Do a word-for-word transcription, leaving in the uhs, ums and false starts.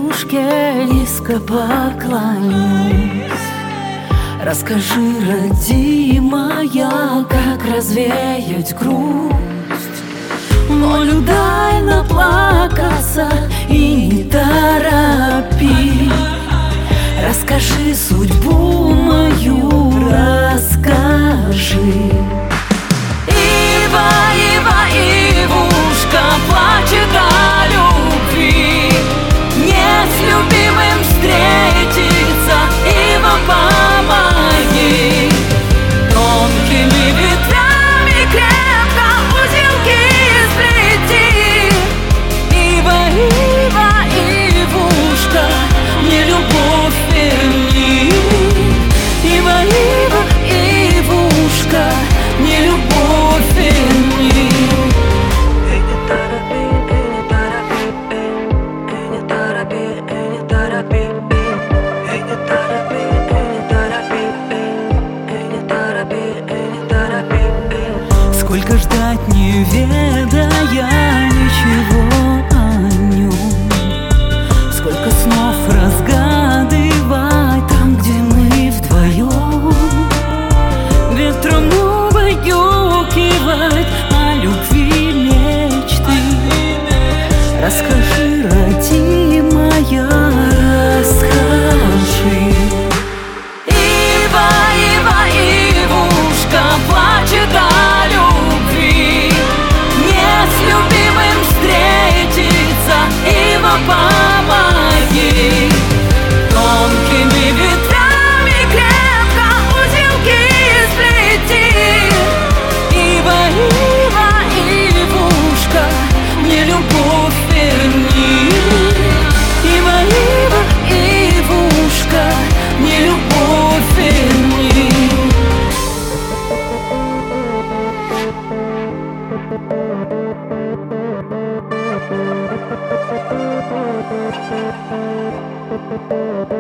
ивушке низко поклонюсь. Расскажи, родимая, как развеять грусть. Молю, дай наплакаться и не торопи. Расскажи судьбу мою, расскажи. Ива, ива, ивушка плачет о любви. Не с любимым встретиться, ива, помоги. Тонкими ветвями крепко узелки сплети. Ива, ива, ивушка, мне любовь верни. Ива, ива, ивушка, мне любовь верни. Эй, не торопи, эй, не торопи, эй, эй, не торопи, эй, не торопи, эй, не торопи, эй, не торопи, эй, не торопи, эй, не торопи, эй. Сколько ждать, не ведая ничего о нем. Сколько снов разгадывать там, где мы вдвоем. Ветром убаюкивать о любви мечты. Расскажи, родимая, расскажи. Ива, ива, ивушка плачет о любви. Не с любимым встретиться, ива, помоги. Тонкими ветвями крепко узелки сплети. Ива, ива, ивушка, мне любовь верни. Ива, ива, ивушка, мне любовь верни. Thank you.